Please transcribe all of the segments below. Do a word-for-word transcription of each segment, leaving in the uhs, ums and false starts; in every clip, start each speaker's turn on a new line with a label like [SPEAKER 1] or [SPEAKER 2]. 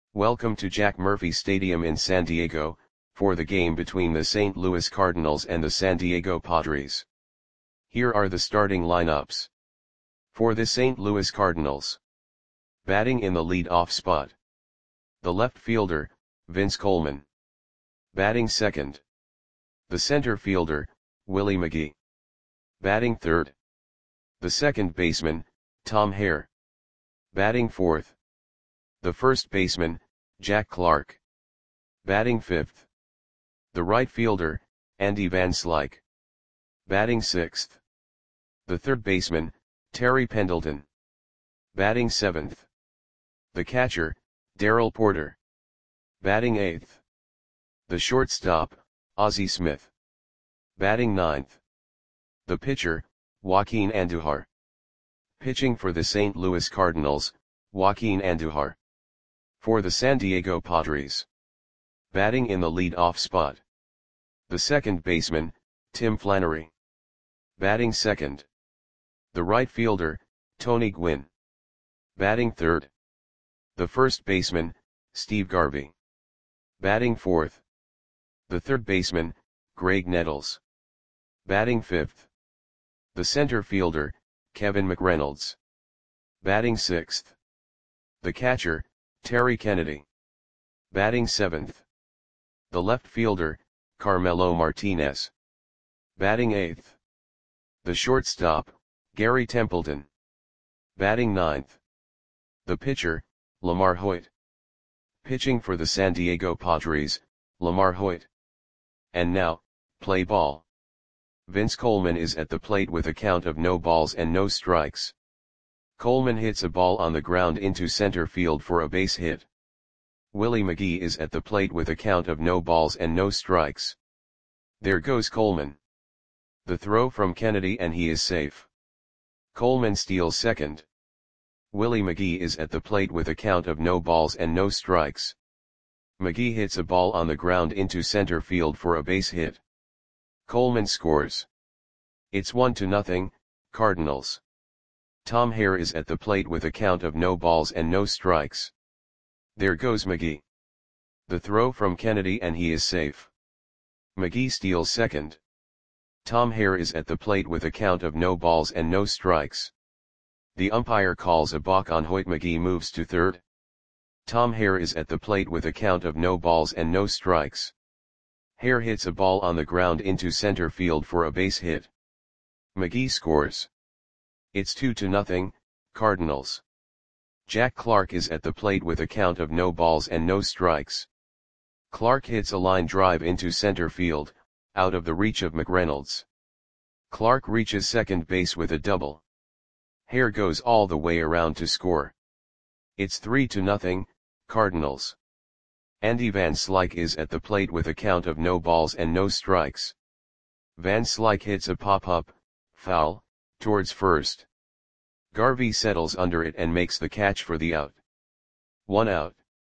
[SPEAKER 1] Welcome to Jack Murphy Stadium in San Diego, for the game between the Saint Louis Cardinals and the San Diego Padres. Here are the starting lineups. For the Saint Louis Cardinals. Batting in the lead-off spot. The left fielder, Vince Coleman. Batting second. The center fielder, Willie McGee. Batting third. The second baseman, Tom Hare. Batting fourth. The first baseman, Jack Clark. Batting fifth. The right fielder, Andy Van Slyke. Batting sixth. The third baseman, Terry Pendleton. Batting seventh. The catcher, Darrell Porter. Batting eighth. The shortstop, Ozzie Smith. Batting ninth. The pitcher, Joaquin Andujar. Pitching for the Saint Louis Cardinals, Joaquin Andujar. For the San Diego Padres. Batting in the lead-off spot. The second baseman, Tim Flannery. Batting second. The right fielder, Tony Gwynn. Batting third. The first baseman, Steve Garvey. Batting fourth. The third baseman, Greg Nettles. Batting fifth. The center fielder, Kevin McReynolds. Batting sixth. The catcher, Terry Kennedy. Batting seventh. The left fielder, Carmelo Martinez. Batting eighth. The shortstop, Gary Templeton. Batting ninth. The pitcher, Lamar Hoyt. Pitching for the San Diego Padres, Lamar Hoyt. And now, play ball. Vince Coleman is at the plate with a count of no balls and no strikes. Coleman hits a ball on the ground into center field for a base hit. Willie McGee is at the plate with a count of no balls and no strikes. There goes Coleman. The throw from Kennedy and he is safe. Coleman steals second. Willie McGee is at the plate with a count of no balls and no strikes. McGee hits a ball on the ground into center field for a base hit. Coleman scores. It's one to nothing, Cardinals. Tom Hare is at the plate with a count of no balls and no strikes. There goes McGee. The throw from Kennedy and he is safe. McGee steals second. Tom Hare is at the plate with a count of no balls and no strikes. The umpire calls a balk on Hoyt. McGee moves to third. Tom Hare is at the plate with a count of no balls and no strikes. Hare hits a ball on the ground into center field for a base hit. McGee scores. It's two to nothing, Cardinals. Jack Clark is at the plate with a count of no balls and no strikes. Clark hits a line drive into center field, out of the reach of McReynolds. Clark reaches second base with a double. Hare goes all the way around to score. It's three to nothing, Cardinals. Andy Van Slyke is at the plate with a count of no balls and no strikes. Van Slyke hits a pop-up, foul, towards first. Garvey settles under it and makes the catch for the out. One out.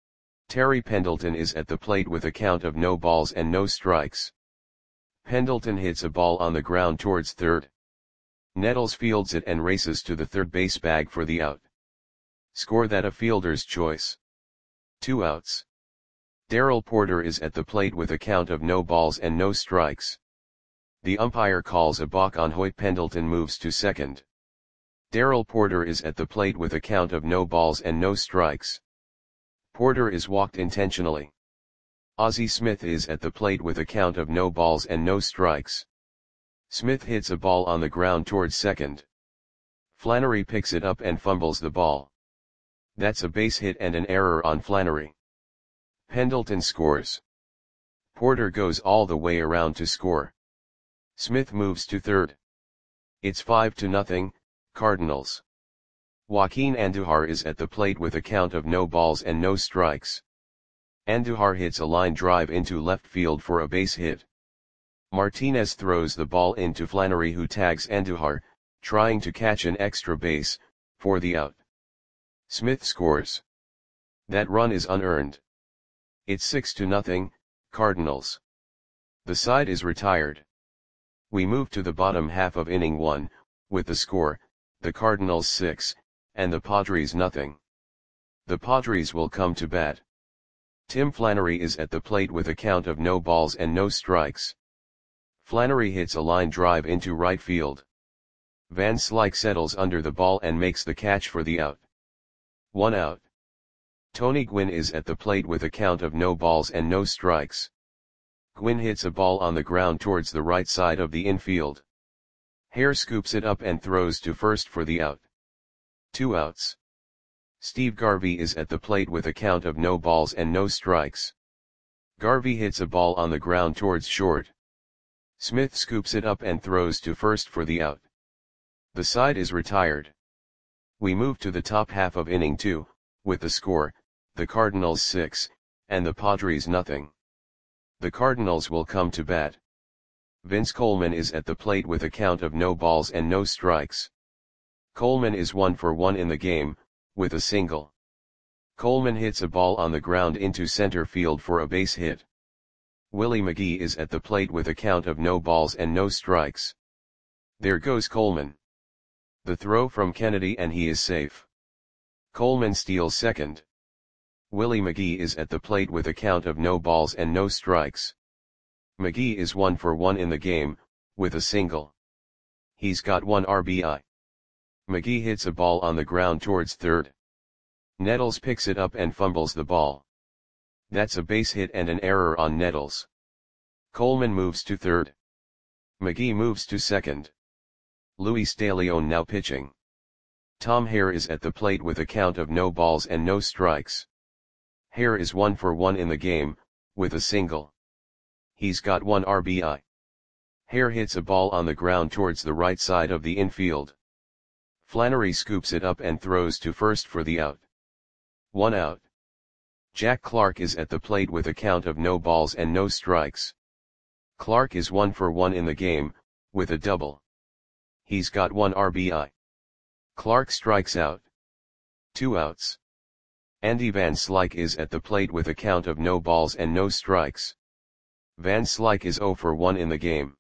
[SPEAKER 1] Terry Pendleton is at the plate with a count of no balls and no strikes. Pendleton hits a ball on the ground towards third. Nettles fields it and races to the third base bag for the out. Score that a fielder's choice. Two outs. Darrell Porter is at the plate with a count of no balls and no strikes. The umpire calls a balk on Hoyt. Pendleton moves to second. Darrell Porter is at the plate with a count of no balls and no strikes. Porter is walked intentionally. Ozzie Smith is at the plate with a count of no balls and no strikes. Smith hits a ball on the ground towards second. Flannery picks it up and fumbles the ball. That's a base hit and an error on Flannery. Pendleton scores. Porter goes all the way around to score. Smith moves to third. It's five to nothing, Cardinals. Joaquin Andujar is at the plate with a count of no balls and no strikes. Andujar hits a line drive into left field for a base hit. Martinez throws the ball into Flannery, who tags Andujar, trying to catch an extra base, for the out. Smith scores. That run is unearned. It's six to nothing, Cardinals. The side is retired. We move to the bottom half of inning one, with the score, the Cardinals six, and the Padres nothing. The Padres will come to bat. Tim Flannery is at the plate with a count of no balls and no strikes. Flannery hits a line drive into right field. Van Slyke settles under the ball and makes the catch for the out. One out. Tony Gwynn is at the plate with a count of no balls and no strikes. Gwynn hits a ball on the ground towards the right side of the infield. Hare scoops it up and throws to first for the out. Two outs. Steve Garvey is at the plate with a count of no balls and no strikes. Garvey hits a ball on the ground towards short. Smith scoops it up and throws to first for the out. The side is retired. We move to the top half of inning two, with the score, the Cardinals six, and the Padres nothing. The Cardinals will come to bat. Vince Coleman is at the plate with a count of no balls and no strikes. Coleman is one for one in the game, with a single. Coleman hits a ball on the ground into center field for a base hit. Willie McGee is at the plate with a count of no balls and no strikes. There goes Coleman. The throw from Kennedy and he is safe. Coleman steals second. Willie McGee is at the plate with a count of no balls and no strikes. McGee is one for one in the game, with a single. He's got one R B I. McGee hits a ball on the ground towards third. Nettles picks it up and fumbles the ball. That's a base hit and an error on Nettles. Coleman moves to third. McGee moves to second. Luis De Leon now pitching. Tom Hare is at the plate with a count of no balls and no strikes. Hare is one for one in the game, with a single. He's got one R B I. Hare hits a ball on the ground towards the right side of the infield. Flannery scoops it up and throws to first for the out. One out. Jack Clark is at the plate with a count of no balls and no strikes. Clark is one for one in the game, with a double. He's got one R B I. Clark strikes out. Two outs. Andy Van Slyke is at the plate with a count of no balls and no strikes. Van Slyke is zero for one in the game.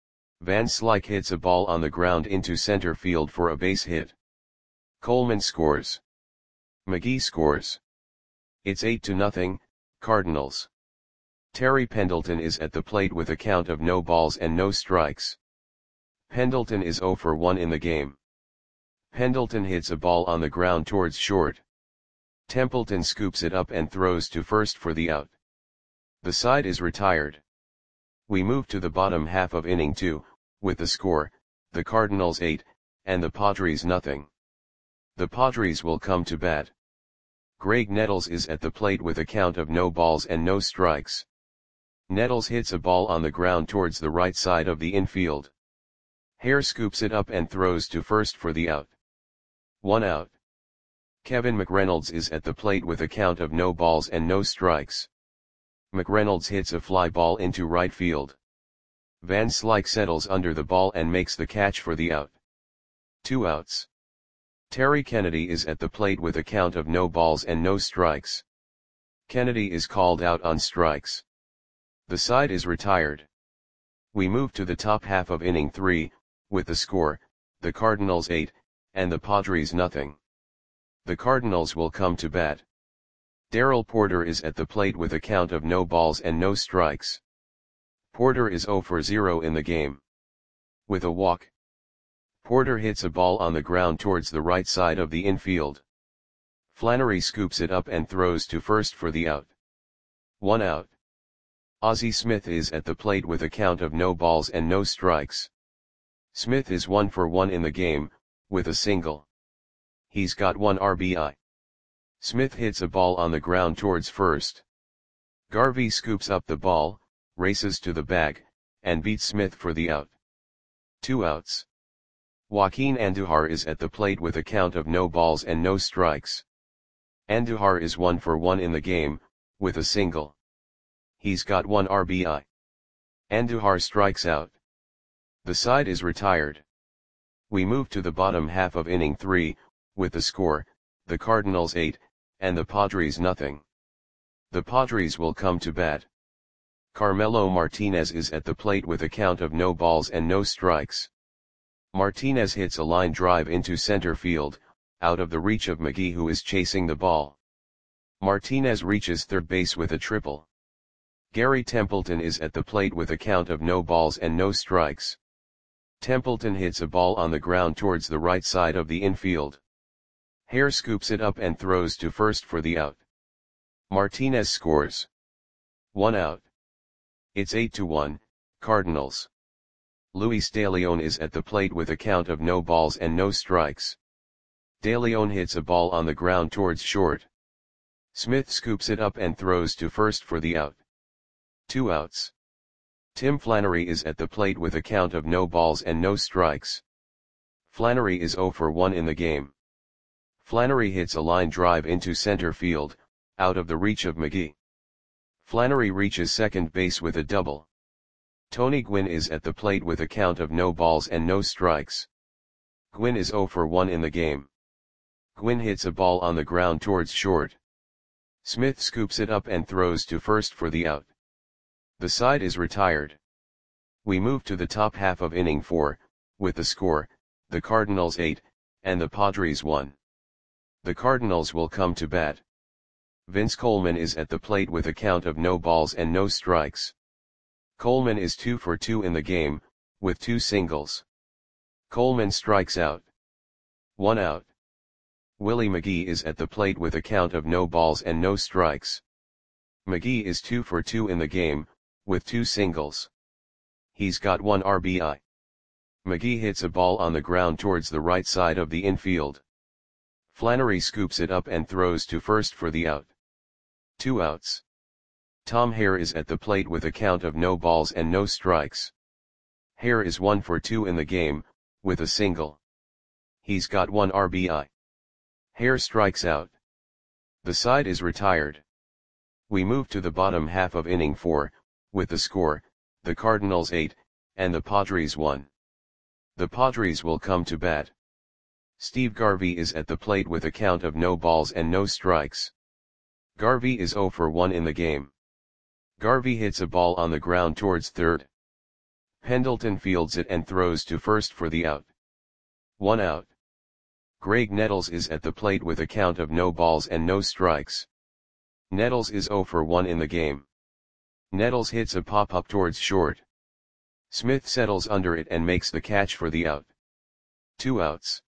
[SPEAKER 1] Van Slyke hits a ball on the ground into center field for a base hit. Coleman scores. McGee scores. It's eight to nothing, Cardinals. Terry Pendleton is at the plate with a count of no balls and no strikes. Pendleton is zero for one in the game. Pendleton hits a ball on the ground towards short. Templeton scoops it up and throws to first for the out. The side is retired. We move to the bottom half of inning two, with the score, the Cardinals eight, and the Padres nothing. The Padres will come to bat. Greg Nettles is at the plate with a count of no balls and no strikes. Nettles hits a ball on the ground towards the right side of the infield. Hare scoops it up and throws to first for the out. One out. Kevin McReynolds is at the plate with a count of no balls and no strikes. McReynolds hits a fly ball into right field. Van Slyke settles under the ball and makes the catch for the out. Two outs. Terry Kennedy is at the plate with a count of no balls and no strikes. Kennedy is called out on strikes. The side is retired. We move to the top half of inning three, with the score, the Cardinals eight, and the Padres nothing. The Cardinals will come to bat. Darrell Porter is at the plate with a count of no balls and no strikes. Porter is zero for zero in the game. With a walk. Porter hits a ball on the ground towards the right side of the infield. Flannery scoops it up and throws to first for the out. One out. Ozzie Smith is at the plate with a count of no balls and no strikes. Smith is one for one in the game, with a single. He's got one R B I. Smith hits a ball on the ground towards first. Garvey scoops up the ball, races to the bag, and beats Smith for the out. Two outs. Joaquin Andujar is at the plate with a count of no balls and no strikes. Andujar is one for one in the game, with a single. He's got one R B I. Andujar strikes out. The side is retired. We move to the bottom half of inning three, with the score, the Cardinals eight, and the Padres nothing. The Padres will come to bat. Carmelo Martinez is at the plate with a count of no balls and no strikes. Martinez hits a line drive into center field, out of the reach of McGee who is chasing the ball. Martinez reaches third base with a triple. Gary Templeton is at the plate with a count of no balls and no strikes. Templeton hits a ball on the ground towards the right side of the infield. Hare scoops it up and throws to first for the out. Martinez scores. One out. It's eight to one, Cardinals. Luis De Leon is at the plate with a count of no balls and no strikes. De Leon hits a ball on the ground towards short. Smith scoops it up and throws to first for the out. Two outs. Tim Flannery is at the plate with a count of no balls and no strikes. Flannery is zero for one in the game. Flannery hits a line drive into center field, out of the reach of McGee. Flannery reaches second base with a double. Tony Gwynn is at the plate with a count of no balls and no strikes. Gwynn is zero for one in the game. Gwynn hits a ball on the ground towards short. Smith scoops it up and throws to first for the out. The side is retired. We move to the top half of inning four, with the score, the Cardinals eight, and the Padres one. The Cardinals will come to bat. Vince Coleman is at the plate with a count of no balls and no strikes. Coleman is two for two in the game, with two singles. Coleman strikes out. One out. Willie McGee is at the plate with a count of no balls and no strikes. McGee is two for two in the game, with two singles. He's got one R B I. McGee hits a ball on the ground towards the right side of the infield. Flannery scoops it up and throws to first for the out. Two outs. Tom Hare is at the plate with a count of no balls and no strikes. Hare is one for two in the game, with a single. He's got one R B I. Hare strikes out. The side is retired. We move to the bottom half of inning four, with the score, the Cardinals eight, and the Padres one. The Padres will come to bat. Steve Garvey is at the plate with a count of no balls and no strikes. Garvey is zero for one in the game. Garvey hits a ball on the ground towards third. Pendleton fields it and throws to first for the out. One out. Greg Nettles is at the plate with a count of no balls and no strikes. Nettles is zero for one in the game. Nettles hits a pop-up towards short. Smith settles under it and makes the catch for the out. Two outs.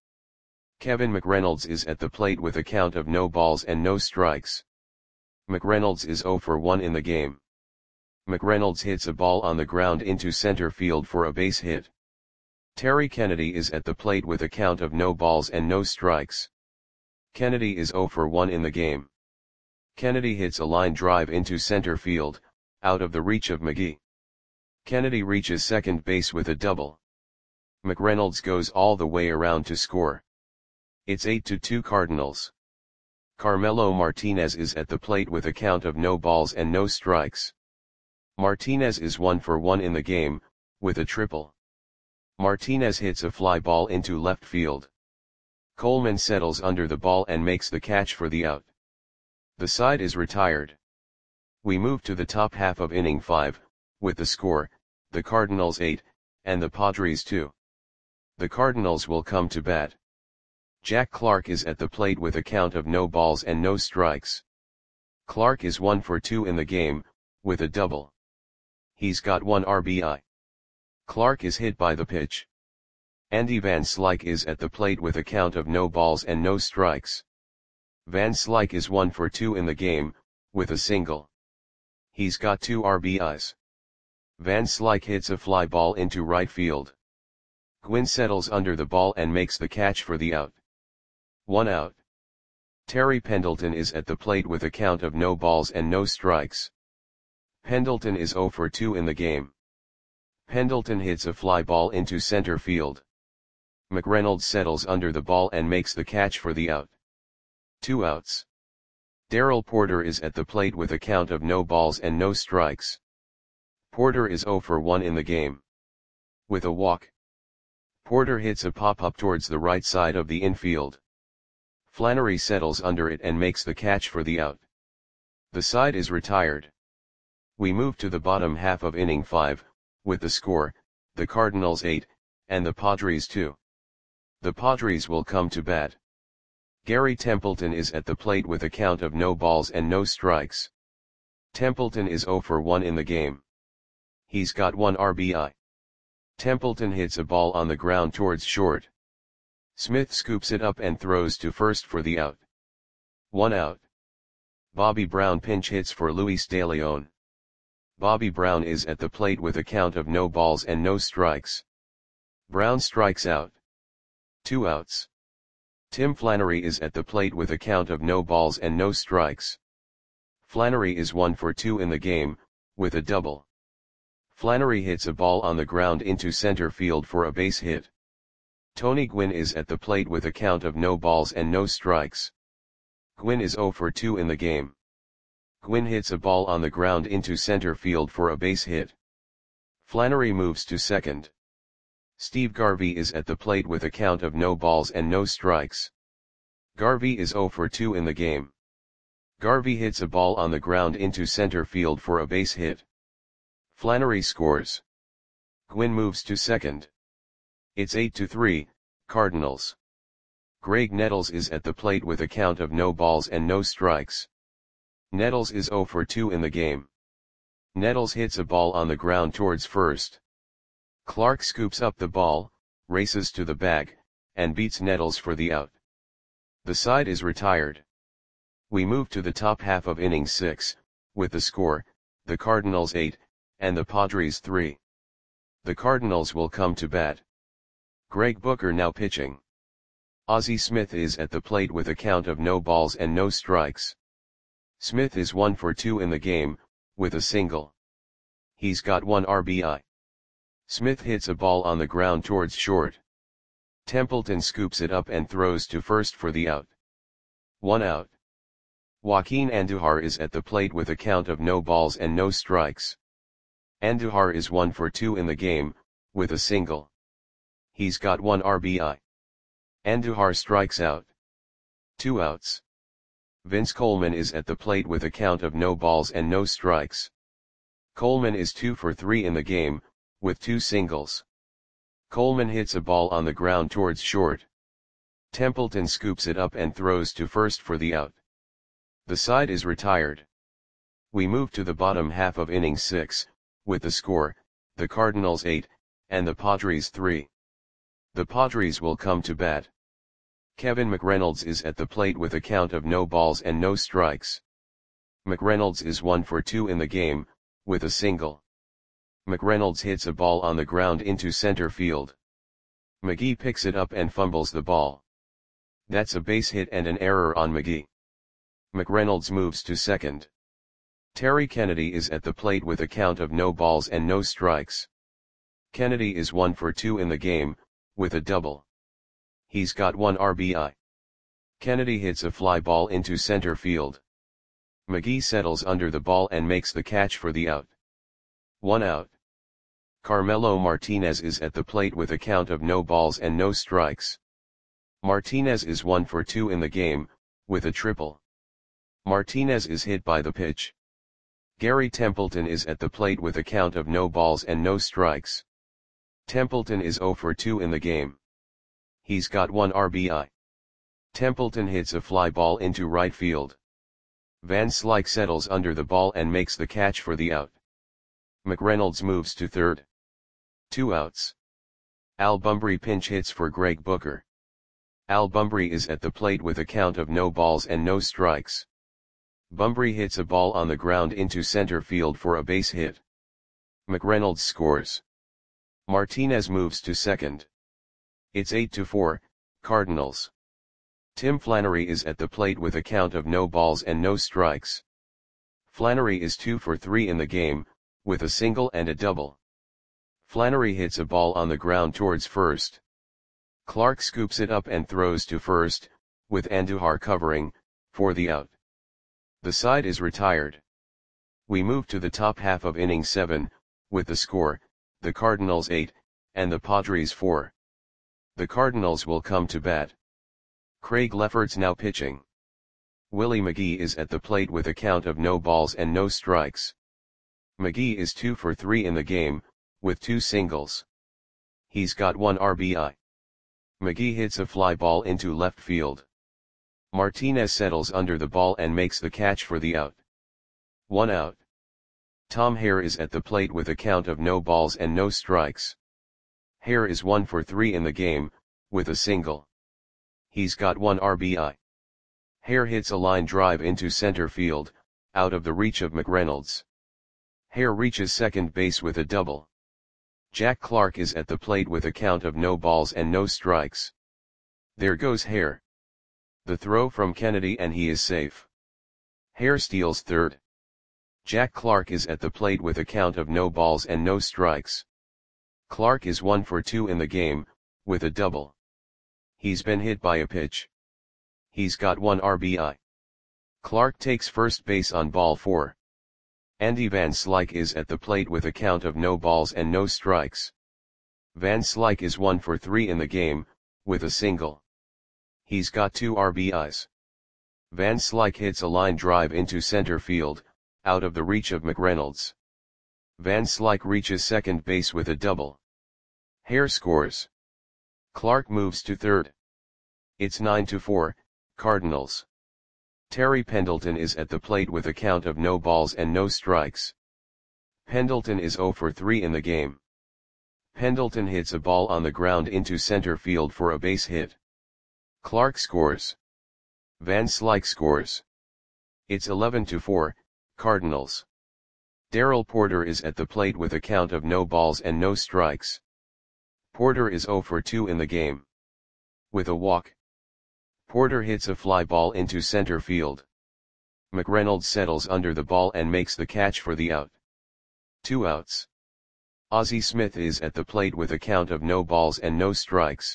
[SPEAKER 1] Kevin McReynolds is at the plate with a count of no balls and no strikes. McReynolds is zero for one in the game. McReynolds hits a ball on the ground into center field for a base hit. Terry Kennedy is at the plate with a count of no balls and no strikes. Kennedy is zero for one in the game. Kennedy hits a line drive into center field, out of the reach of McGee. Kennedy reaches second base with a double. McReynolds goes all the way around to score. It's eight to two Cardinals. Carmelo Martinez is at the plate with a count of no balls and no strikes. Martinez is one for one in the game, with a triple. Martinez hits a fly ball into left field. Coleman settles under the ball and makes the catch for the out. The side is retired. We move to the top half of inning five, with the score, the Cardinals eight, and the Padres two. The Cardinals will come to bat. Jack Clark is at the plate with a count of no balls and no strikes. Clark is one for two in the game, with a double. He's got one R B I. Clark is hit by the pitch. Andy Van Slyke is at the plate with a count of no balls and no strikes. Van Slyke is one for two in the game, with a single. He's got two R B Is. Van Slyke hits a fly ball into right field. Gwynn settles under the ball and makes the catch for the out. One out. Terry Pendleton is at the plate with a count of no balls and no strikes. Pendleton is zero for two in the game. Pendleton hits a fly ball into center field. McReynolds settles under the ball and makes the catch for the out. Two outs. Darrell Porter is at the plate with a count of no balls and no strikes. Porter is zero for one in the game. With a walk. Porter hits a pop-up towards the right side of the infield. Flannery settles under it and makes the catch for the out. The side is retired. We move to the bottom half of inning five, with the score, the Cardinals eight, and the Padres two. The Padres will come to bat. Gary Templeton is at the plate with a count of no balls and no strikes. Templeton is zero for one in the game. He's got one R B I. Templeton hits a ball on the ground towards short. Smith scoops it up and throws to first for the out. One out. Bobby Brown pinch hits for Luis De Leon. Bobby Brown is at the plate with a count of no balls and no strikes. Brown strikes out. Two outs. Tim Flannery is at the plate with a count of no balls and no strikes. Flannery is one for two in the game, with a double. Flannery hits a ball on the ground into center field for a base hit. Tony Gwynn is at the plate with a count of no balls and no strikes. Gwynn is zero for two in the game. Gwynn hits a ball on the ground into center field for a base hit. Flannery moves to second. Steve Garvey is at the plate with a count of no balls and no strikes. Garvey is zero for two in the game. Garvey hits a ball on the ground into center field for a base hit. Flannery scores. Gwynn moves to second. It's eight to three, Cardinals. Greg Nettles is at the plate with a count of no balls and no strikes. Nettles is zero for two in the game. Nettles hits a ball on the ground towards first. Clark scoops up the ball, races to the bag, and beats Nettles for the out. The side is retired. We move to the top half of inning six, with the score, the Cardinals eight, and the Padres three. The Cardinals will come to bat. Greg Booker now pitching. Ozzie Smith is at the plate with a count of no balls and no strikes. Smith is one for two in the game, with a single. He's got one R B I. Smith hits a ball on the ground towards short. Templeton scoops it up and throws to first for the out. One out. Joaquin Andujar is at the plate with a count of no balls and no strikes. Andujar is one for two in the game, with a single. He's got one R B I. Andujar strikes out. Two outs. Vince Coleman is at the plate with a count of no balls and no strikes. Coleman is two for three in the game, with two singles. Coleman hits a ball on the ground towards short. Templeton scoops it up and throws to first for the out. The side is retired. We move to the bottom half of inning six, with the score, the Cardinals eight, and the Padres three. The Padres will come to bat. Kevin McReynolds is at the plate with a count of no balls and no strikes. McReynolds is one for two in the game, with a single. McReynolds hits a ball on the ground into center field. McGee picks it up and fumbles the ball. That's a base hit and an error on McGee. McReynolds moves to second. Terry Kennedy is at the plate with a count of no balls and no strikes. Kennedy is one for two in the game, with a double. He's got one R B I. Kennedy hits a fly ball into center field. McGee settles under the ball and makes the catch for the out. One out. Carmelo Martinez is at the plate with a count of no balls and no strikes. Martinez is one for two in the game, with a triple. Martinez is hit by the pitch. Gary Templeton is at the plate with a count of no balls and no strikes. Templeton is zero for two in the game. He's got one R B I. Templeton hits a fly ball into right field. Van Slyke settles under the ball and makes the catch for the out. McReynolds moves to third. Two outs. Al Bumbry pinch hits for Greg Booker. Al Bumbry is at the plate with a count of no balls and no strikes. Bumbry hits a ball on the ground into center field for a base hit. McReynolds scores. Martinez moves to second. It's eight to four, Cardinals. Tim Flannery is at the plate with a count of no balls and no strikes. Flannery is two for three in the game, with a single and a double. Flannery hits a ball on the ground towards first. Clark scoops it up and throws to first, with Andujar covering, for the out. The side is retired. We move to the top half of inning seven, with the score, the Cardinals eight, and the Padres four. The Cardinals will come to bat. Craig Lefferts now pitching. Willie McGee is at the plate with a count of no balls and no strikes. McGee is two for three in the game, with two singles. He's got one R B I. McGee hits a fly ball into left field. Martinez settles under the ball and makes the catch for the out. One out. Tom Hare is at the plate with a count of no balls and no strikes. Hare is one for three in the game, with a single. He's got one R B I. Hare hits a line drive into center field, out of the reach of McReynolds. Hare reaches second base with a double. Jack Clark is at the plate with a count of no balls and no strikes. There goes Hare. The throw from Kennedy and he is safe. Hare steals third. Jack Clark is at the plate with a count of no balls and no strikes. Clark is one for two in the game, with a double. He's been hit by a pitch. He's got one R B I. Clark takes first base on ball four. Andy Van Slyke is at the plate with a count of no balls and no strikes. Van Slyke is one for three in the game, with a single. He's got two R B Is. Van Slyke hits a line drive into center field, out of the reach of McReynolds. Van Slyke reaches second base with a double. Hare scores. Clark moves to third. It's nine to four, Cardinals. Terry Pendleton is at the plate with a count of no balls and no strikes. Pendleton is zero for three in the game. Pendleton hits a ball on the ground into center field for a base hit. Clark scores. Van Slyke scores. It's eleven to four, Cardinals. Darrell Porter is at the plate with a count of no balls and no strikes. Porter is zero for two in the game. With a walk. Porter hits a fly ball into center field. McReynolds settles under the ball and makes the catch for the out. Two outs. Ozzie Smith is at the plate with a count of no balls and no strikes.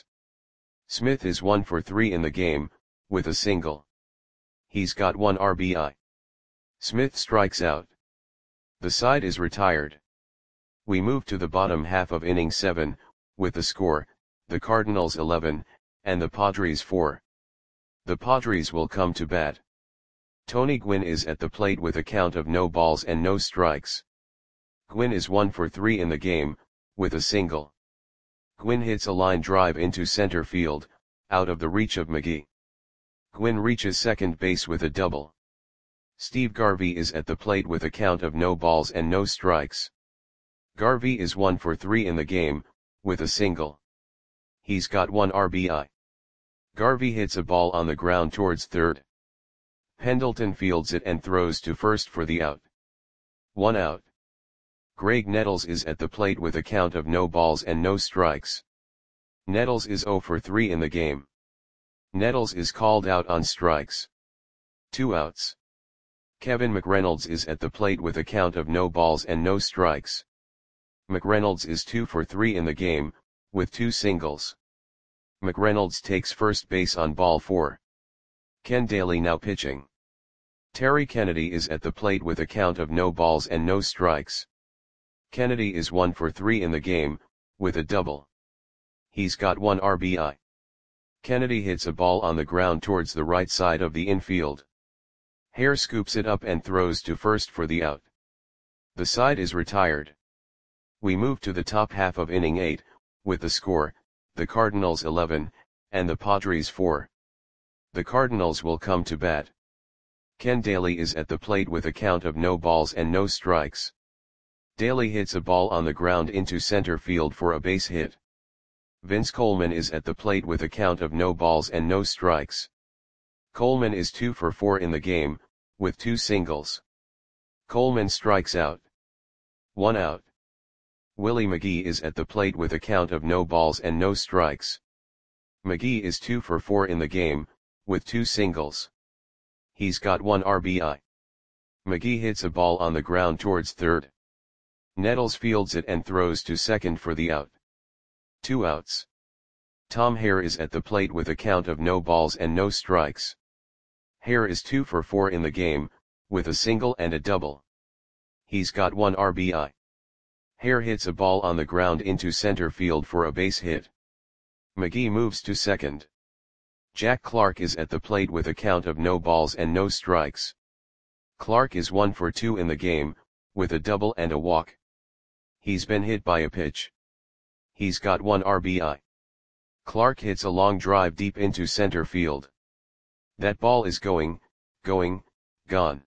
[SPEAKER 1] Smith is one for three in the game, with a single. He's got one R B I. Smith strikes out. The side is retired. We move to the bottom half of inning seven, with the score, the Cardinals eleven, and the Padres four. The Padres will come to bat. Tony Gwynn is at the plate with a count of no balls and no strikes. Gwynn is one for three in the game, with a single. Gwynn hits a line drive into center field, out of the reach of McGee. Gwynn reaches second base with a double. Steve Garvey is at the plate with a count of no balls and no strikes. Garvey is one for three in the game, with a single. He's got one R B I. Garvey hits a ball on the ground towards third. Pendleton fields it and throws to first for the out. One out. Greg Nettles is at the plate with a count of no balls and no strikes. Nettles is zero for three in the game. Nettles is called out on strikes. Two outs. Kevin McReynolds is at the plate with a count of no balls and no strikes. McReynolds is two for three in the game, with two singles. McReynolds takes first base on ball four. Ken Daly now pitching. Terry Kennedy is at the plate with a count of no balls and no strikes. Kennedy is one for three in the game, with a double. He's got one R B I. Kennedy hits a ball on the ground towards the right side of the infield. Hare scoops it up and throws to first for the out. The side is retired. We move to the top half of inning eight, with the score, the Cardinals eleven, and the Padres four. The Cardinals will come to bat. Ken Daly is at the plate with a count of no balls and no strikes. Daly hits a ball on the ground into center field for a base hit. Vince Coleman is at the plate with a count of no balls and no strikes. Coleman is two for four in the game, with two singles. Coleman strikes out. One out. Willie McGee is at the plate with a count of no balls and no strikes. McGee is two for four in the game, with two singles. He's got one R B I. McGee hits a ball on the ground towards third. Nettles fields it and throws to second for the out. Two outs. Tom Hare is at the plate with a count of no balls and no strikes. Hare is two for four in the game, with a single and a double. He's got one R B I. Hare hits a ball on the ground into center field for a base hit. McGee moves to second. Jack Clark is at the plate with a count of no balls and no strikes. Clark is one for two in the game, with a double and a walk. He's been hit by a pitch. He's got one R B I. Clark hits a long drive deep into center field. That ball is going, going, gone.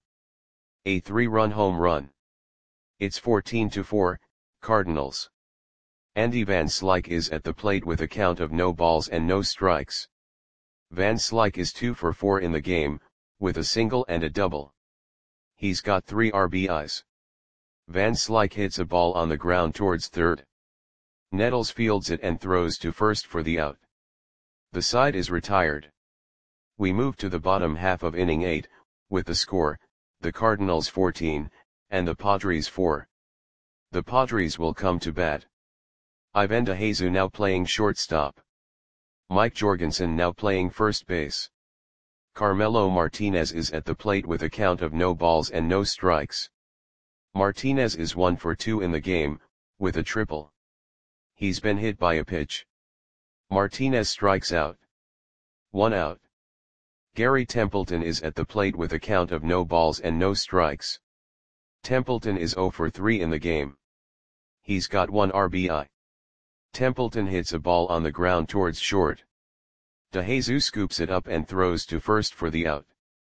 [SPEAKER 1] A three-run home run. It's fourteen to four, Cardinals. Andy Van Slyke is at the plate with a count of no balls and no strikes. Van Slyke is two for four in the game, with a single and a double. He's got three R B Is. Van Slyke hits a ball on the ground towards third. Nettles fields it and throws to first for the out. The side is retired. We move to the bottom half of inning eight, with the score, the Cardinals fourteen, and the Padres four. The Padres will come to bat. Ivan DeJesus now playing shortstop. Mike Jorgensen now playing first base. Carmelo Martinez is at the plate with a count of no balls and no strikes. Martinez is one for two in the game, with a triple. He's been hit by a pitch. Martinez strikes out. One out. Gary Templeton is at the plate with a count of no balls and no strikes. Templeton is zero for three in the game. He's got one R B I. Templeton hits a ball on the ground towards short. DeJesus scoops it up and throws to first for the out.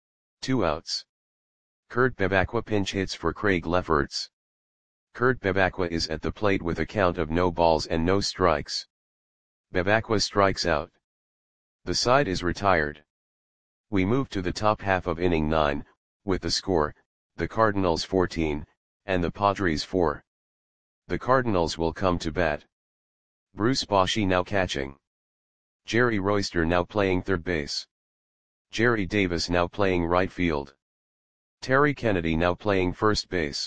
[SPEAKER 1] Two outs. Kurt Bevacqua pinch hits for Craig Lefferts. Kurt Bevacqua is at the plate with a count of no balls and no strikes. Bevacqua strikes out. The side is retired. We move to the top half of inning nine, with the score, the Cardinals fourteen, and the Padres four. The Cardinals will come to bat. Bruce Bochy now catching. Jerry Royster now playing third base. Jerry Davis now playing right field. Terry Kennedy now playing first base.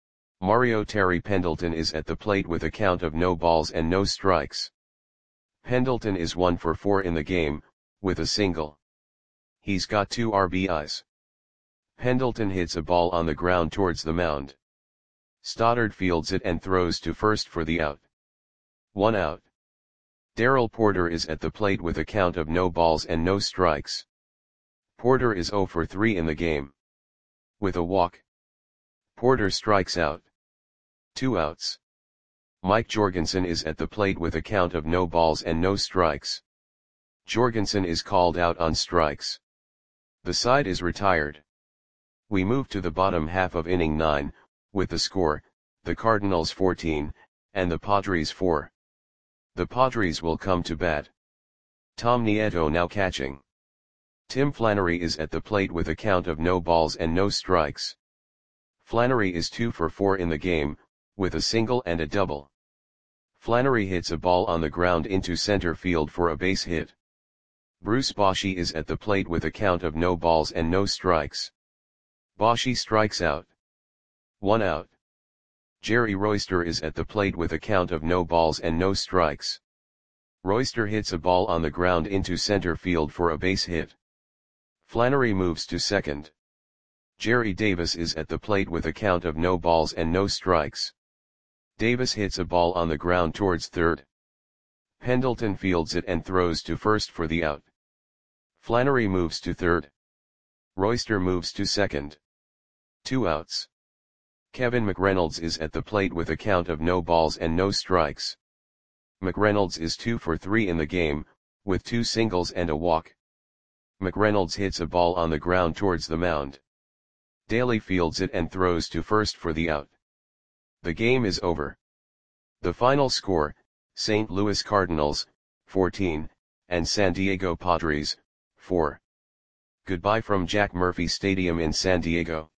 [SPEAKER 1] Mario Terry Pendleton is at the plate with a count of no balls and no strikes. Pendleton is one for four in the game, with a single. He's got two R B Is. Pendleton hits a ball on the ground towards the mound. Stoddard fields it and throws to first for the out. One out. Darrell Porter is at the plate with a count of no balls and no strikes. Porter is zero for three in the game. With a walk. Porter strikes out. Two outs. Mike Jorgensen is at the plate with a count of no balls and no strikes. Jorgensen is called out on strikes. The side is retired. We move to the bottom half of inning nine, with the score, the Cardinals fourteen, and the Padres four. The Padres will come to bat. Tom Nieto now catching. Tim Flannery is at the plate with a count of no balls and no strikes. Flannery is two for four in the game, with a single and a double. Flannery hits a ball on the ground into center field for a base hit. Bruce Bochy is at the plate with a count of no balls and no strikes. Bochy strikes out. One out. Jerry Royster is at the plate with a count of no balls and no strikes. Royster hits a ball on the ground into center field for a base hit. Flannery moves to second. Jerry Davis is at the plate with a count of no balls and no strikes. Davis hits a ball on the ground towards third. Pendleton fields it and throws to first for the out. Flannery moves to third. Royster moves to second. Two outs. Kevin McReynolds is at the plate with a count of no balls and no strikes. McReynolds is two for three in the game, with two singles and a walk. McReynolds hits a ball on the ground towards the mound. Daly fields it and throws to first for the out. The game is over. The final score, Saint Louis Cardinals, fourteen, and San Diego Padres, four. Goodbye from Jack Murphy Stadium in San Diego.